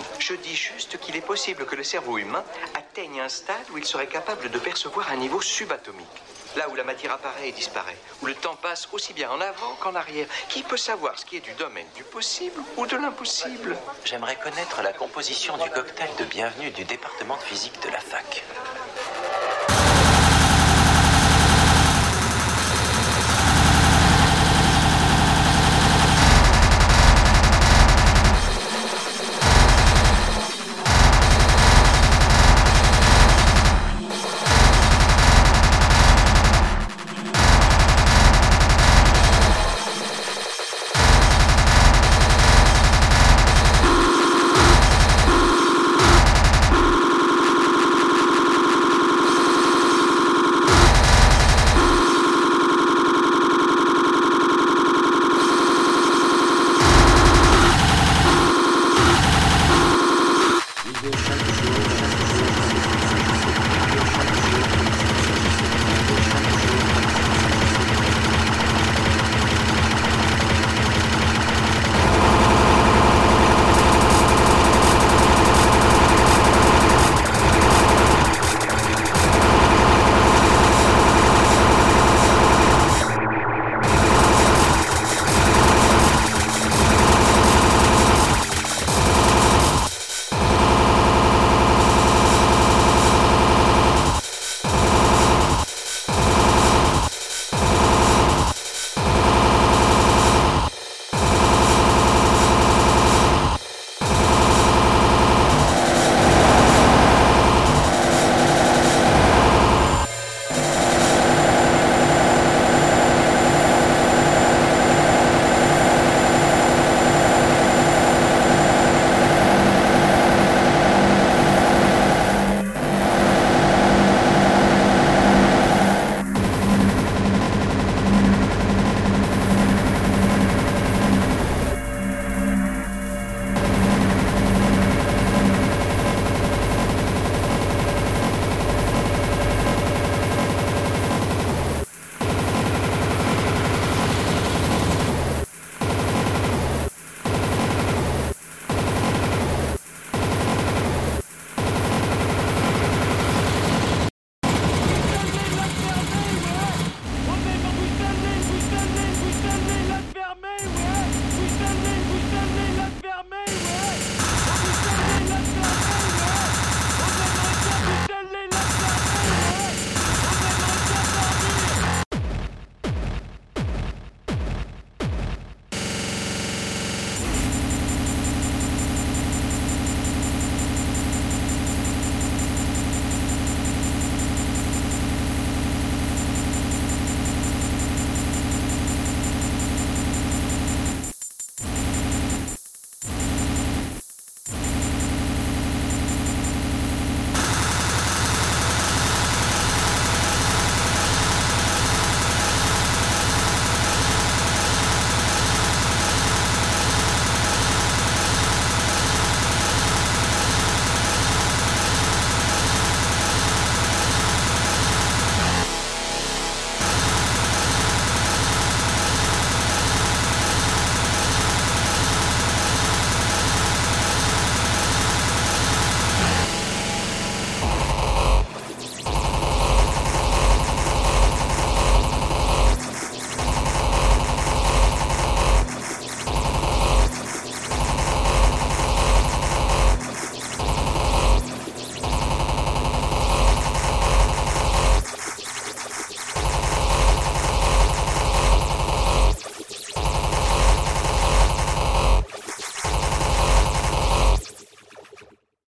Je dis juste qu'il est possible que le cerveau humain atteigne un stade où il serait capable de percevoir un niveau subatomique. Là où la matière apparaît et disparaît, où le temps passe aussi bien en avant qu'en arrière. Qui peut savoir ce qui est du domaine du possible ou de l'impossible? J'aimerais connaître la composition du cocktail de bienvenue du département de physique de la fac.